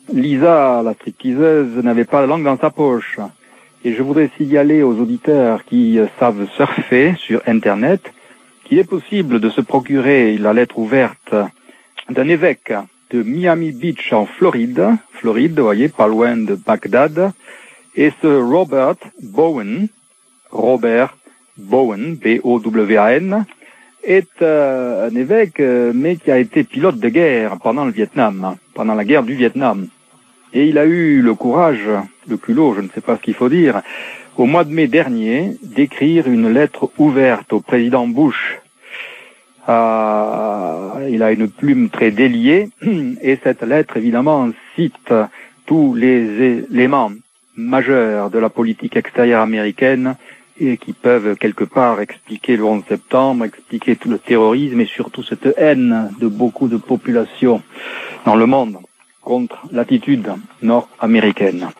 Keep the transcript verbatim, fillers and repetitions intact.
Lisa, la stripteaseuse, n'avait pas la langue dans sa poche. Et je voudrais signaler aux auditeurs qui savent surfer sur Internet qu'il est possible de se procurer la lettre ouverte d'un évêque de Miami Beach en Floride, Floride, vous voyez, pas loin de Bagdad, et ce Robert Bowen, Robert Bowen, B O W A N, est euh, un évêque, euh, mais qui a été pilote de guerre pendant le Vietnam, pendant la guerre du Vietnam. Et il a eu le courage, le culot, je ne sais pas ce qu'il faut dire, au mois de mai dernier, d'écrire une lettre ouverte au président Bush. Euh, il a une plume très déliée, et cette lettre, évidemment, cite tous les éléments majeurs de la politique extérieure américaine et qui peuvent quelque part expliquer le onze septembre, expliquer tout le terrorisme et surtout cette haine de beaucoup de populations dans le monde contre l'attitude nord-américaine.